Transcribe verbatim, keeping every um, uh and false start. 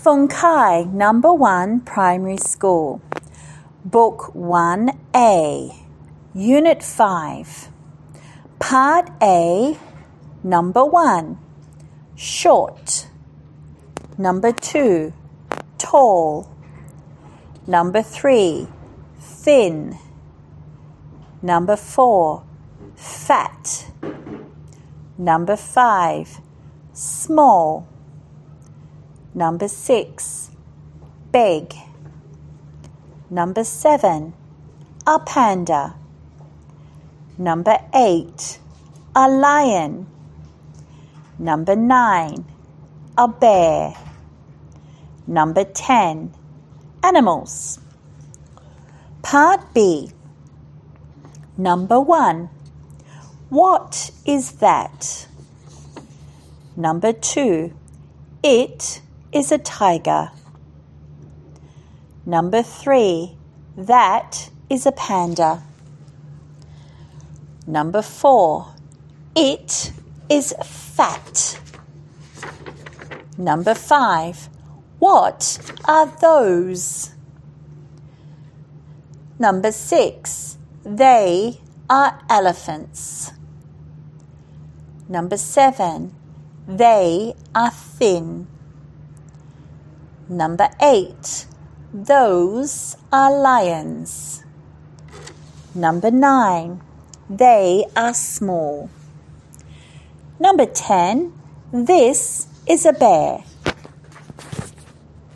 Phung Khai Number one Primary School, Book one A, Unit five, Part A, Number one, Short. Number two, Tall. Number three, Thin. Number four, Fat. Number five, Small. Number six, Big. Number seven, a panda. Number eight, a lion. Number nine, a bear. Number ten, animals. Part B. Number one, what is that? Number two, it is a tiger. Number three, that is a panda. Number four, it is fat. Number five, what are those? Number six, they are elephants. Number seven, they are thin. Number eight, those are lions. Number nine, they are small. Number ten, this is a bear.